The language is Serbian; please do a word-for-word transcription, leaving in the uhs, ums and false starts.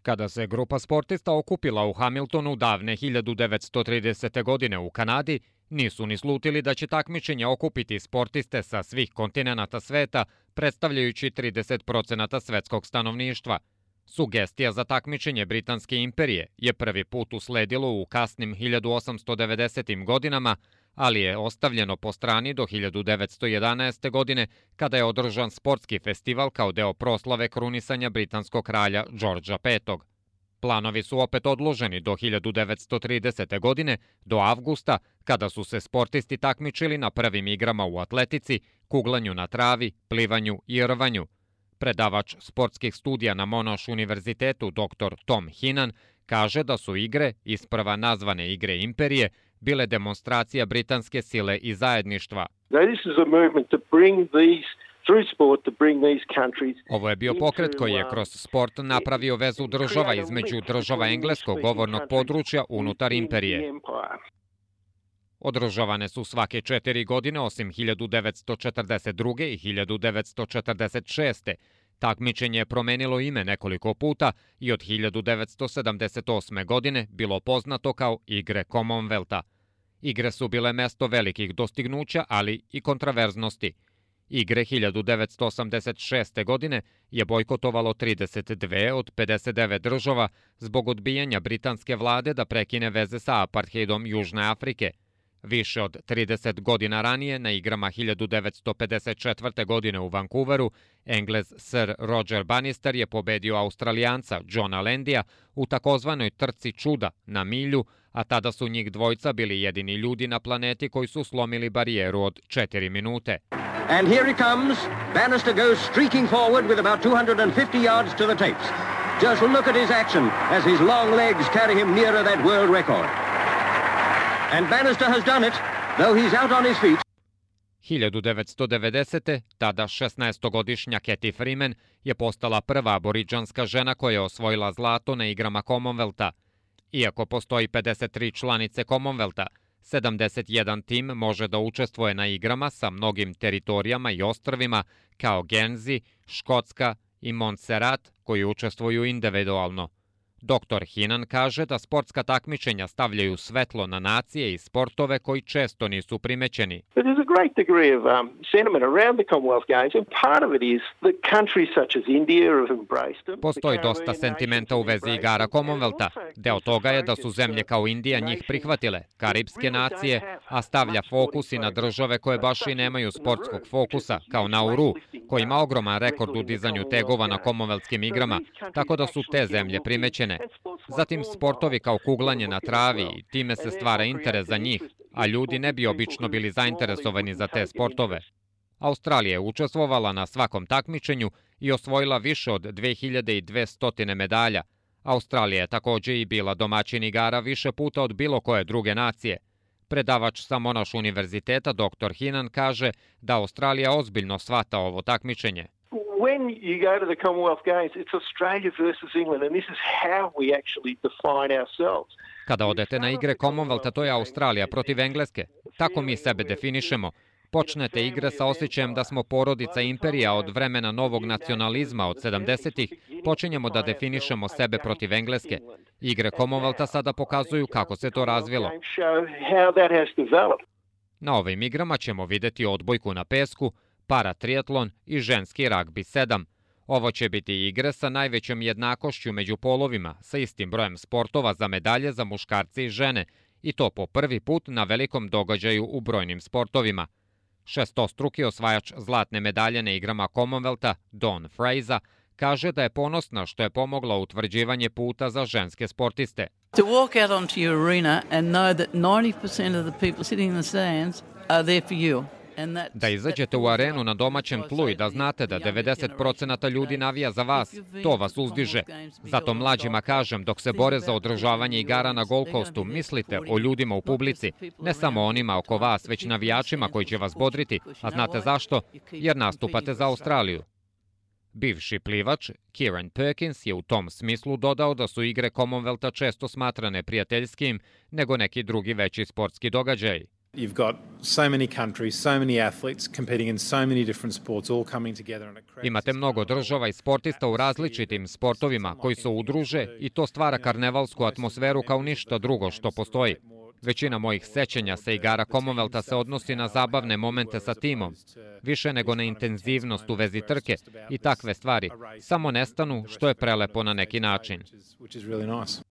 Kada se grupa sportista okupila u Hamiltonu davne hiljadu devetsto tridesete. godine u Kanadi, nisu ni slutili da će takmičenje okupiti sportiste sa svih kontinenata sveta, predstavljajući trideset procenata svetskog stanovništva. Sugestija za takmičenje Britanske imperije je prvi put usledilo u kasnim hiljadu osamsto devedesetim. godinama, ali je ostavljeno po strani do hiljadu devetsto jedanaeste. godine, kada je održan sportski festival kao deo proslave krunisanja britanskog kralja Đorđa petog. Planovi su opet odloženi do hiljadu devetsto tridesete. godine, do avgusta, kada su se sportisti takmičili na prvim igrama u atletici, kuglanju na travi, plivanju i rvanju. Predavač sportskih studija na Monash univerzitetu dr Tom Heenan kaže da su igre, isprva nazvane Igre imperije, bile demonstracija britanske sile i zajedništva. Ovo je bio pokret koji je kroz sport napravio vezu država između država engleskog govornog područja unutar imperije. Održavane su svake četiri godine osim hiljadu devetsto četrdeset druge. i hiljadu devetsto četrdeset šeste. Takmičenje je promenilo ime nekoliko puta i od hiljadu devetsto sedamdeset osme. godine bilo poznato kao Igre Commonwealtha. Igre su bile mesto velikih dostignuća, ali i kontraverznosti. Igre hiljadu devetsto osamdeset šeste. godine je bojkotovalo trideset dve od pedeset devet država zbog odbijanja britanske vlade da prekine veze sa apartheidom Južne Afrike. Više od trideset godina ranije, na igrama hiljadu devetsto pedeset četvrte. godine u Vancouveru, Englez Sir Roger Bannister je pobedio Australijanca Johna Landija u takozvanoj trci čuda na milju, a tada su njih dvojca bili jedini ljudi na planeti koji su slomili barijeru od četiri minute. And here he comes. Bannister goes streaking forward with about two hundred fifty yards to the tapes. Just look at his action as his long legs carry him nearer that world record. And Bannister has done it, though he's out on his feet. hiljadu devetsto devedesete. tada šesnaestogodišnja Cathy Freeman je postala prva aboriđanska žena koja je osvojila zlato na igrama Commonwealtha. Iako postoji pedeset tri članice Commonwealtha, sedamdeset jedan tim može da učestvuje na igrama sa mnogim teritorijama i ostrvima kao Guernsey, Škotska i Montserrat koji učestvuju individualno. doktor Heenan kaže da sportska takmičenja stavljaju svetlo na nacije i sportove koji često nisu primećeni. Postoji dosta sentimenta u vezi igara Commonwealtha. Deo toga je da su zemlje kao Indija njih prihvatile, karipske nacije, a stavlja fokus i na države koje baš i nemaju sportskog fokusa, kao Nauru, koji ima ogroman rekord u dizanju tegova na Commonwealthskim igrama, tako da su te zemlje primećene. Zatim sportovi kao kuglanje na travi i time se stvara interes za njih, a ljudi ne bi obično bili zainteresovani za te sportove. Australija je učestvovala na svakom takmičenju i osvojila više od dve hiljade dvesta medalja. Australija je također i bila domaćin igara više puta od bilo koje druge nacije. Predavač sa Monash univerziteta dr Heenan kaže da Australija ozbiljno shvata ovo takmičenje. When you go to the Commonwealth Games, it's Australia versus England, and this is how we actually define ourselves. Kada odete na igre Commonwealtha, to je Australija protiv Engleske. Tako mi sebe definišemo. Počnete igre sa osjećajem da smo porodica imperija od vremena novog nacionalizma od sedamdesetih, počinjemo da definišemo sebe protiv Engleske. Igre Commonwealtha sada pokazuju kako se to razvilo. Na ovim igrama ćemo videti odbojku na pesku, paratriatlon i ženski ragbi sedam. Ovo će biti igre sa najvećom jednakošću među polovima, sa istim brojem sportova za medalje za muškarce i žene, i to po prvi put na velikom događaju u brojnim sportovima. Šestostruki osvajač zlatne medalje na igrama Commonwealtha, Dawn Fraser, kaže da je ponosna što je pomogla utvrđivanje puta za ženske sportiste. To walk out onto your arena and know that ninety percent of the people sitting in the stands are there for you. Da izađete u arenu na domaćem tlu i da znate da devedeset procenata ljudi navija za vas, to vas uzdiže. Zato mlađima kažem, dok se bore za održavanje igara na Gold Coastu, mislite o ljudima u publici, ne samo onima oko vas, već navijačima koji će vas bodriti, a znate zašto? Jer nastupate za Australiju. Bivši plivač Kieran Perkins je u tom smislu dodao da su igre Commonwealtha često smatrane prijateljskim nego neki drugi veći sportski događaj. You've got so many countries, so many athletes competing in so many different sports, all coming together. Imate mnogo država i sportista u različitim sportovima koji se udruže i to stvara karnevalsku atmosferu kao ništa drugo što postoji. Većina mojih sećanja sa igara Commonwealtha se odnosi na zabavne momente sa timom, više nego na intenzivnost u vezi trke i takve stvari. Samo nestanu, što je prelepo na neki način.